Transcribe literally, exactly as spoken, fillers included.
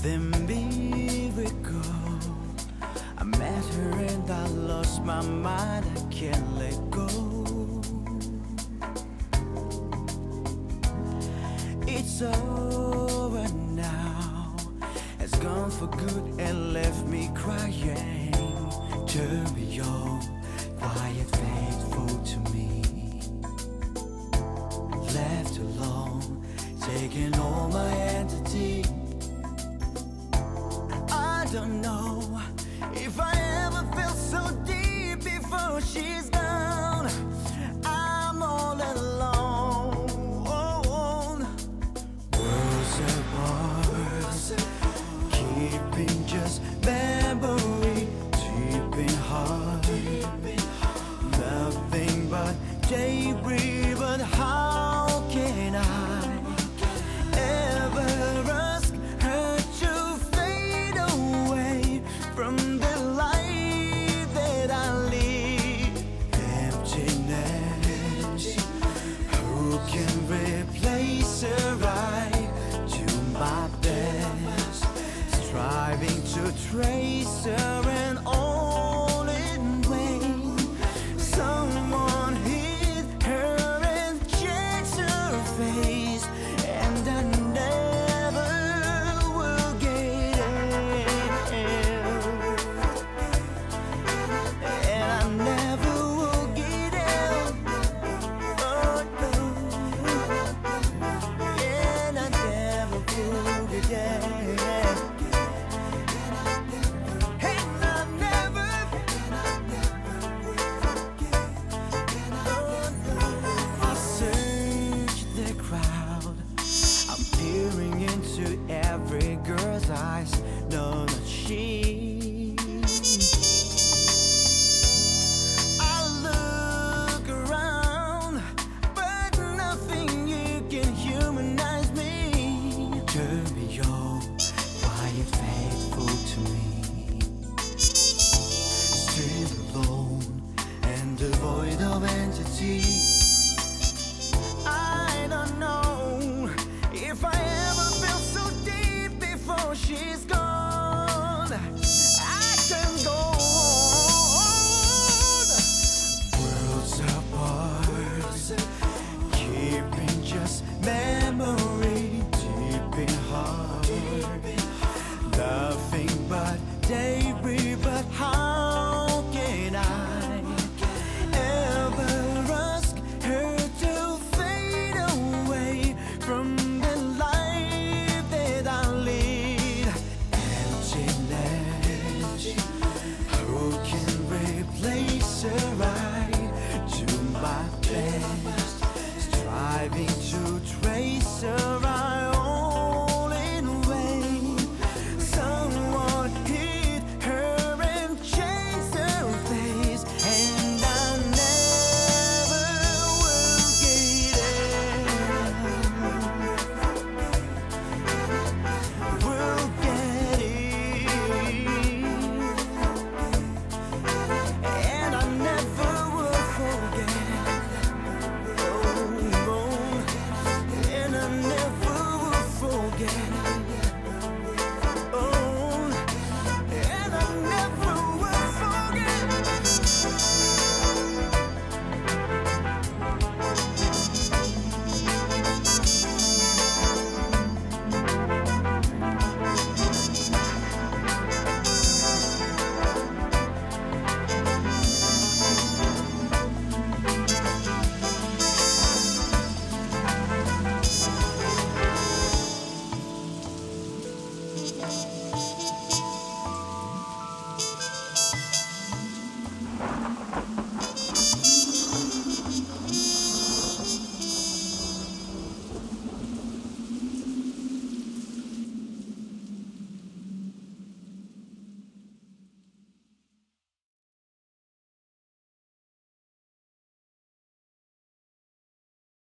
Then miracle, I met her and I lost my mind. I can't let go. It's over now. It's gone for good and left me crying. Turn me on, quiet, faithful to me. Left alone, taking all my entity. I don't know if I ever felt so deep before she's gone. I'm all alone, worlds apart, keeping just memory deep in heart. Nothing but debris, but how can I ever ask her to fade away from the life that I live? Emptiness, who can replace her? I do my best, striving to trace her, and all in vain. Someone hit her and changed her face, and I never will get it. And I never will get it. Oh no. And I never will get it. And I never. I search the crowd, I'm peering into every girl's eyes. No, not she. I look around, but nothing you can humanize me. Turn me on, quiet, faithful to me. Still alone and devoid of entity. I don't know if I ever felt so deep before she's gone.